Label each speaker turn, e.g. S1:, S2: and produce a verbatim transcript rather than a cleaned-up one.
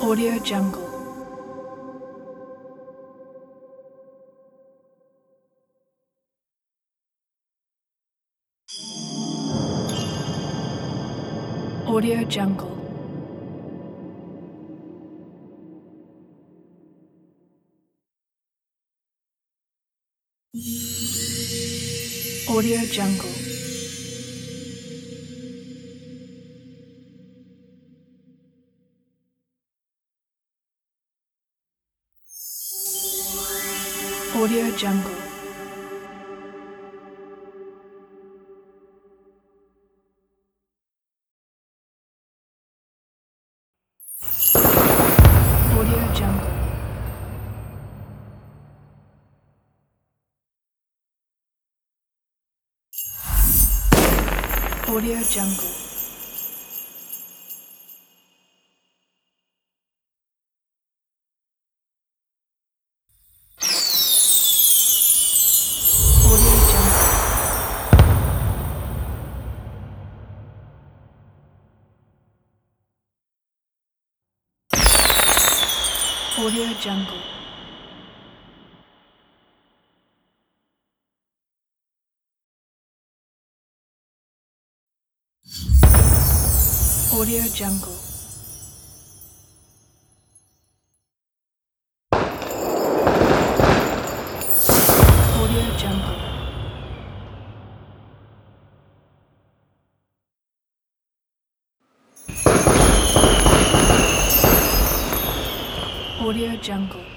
S1: Audio Jungle. Audio Jungle. Audio Jungle. Audio Jungle. Audio Jungle. Audio Jungle. Audio Jungle. Audio Jungle. Audio Jungle. Audio Jungle. Audio Jungle.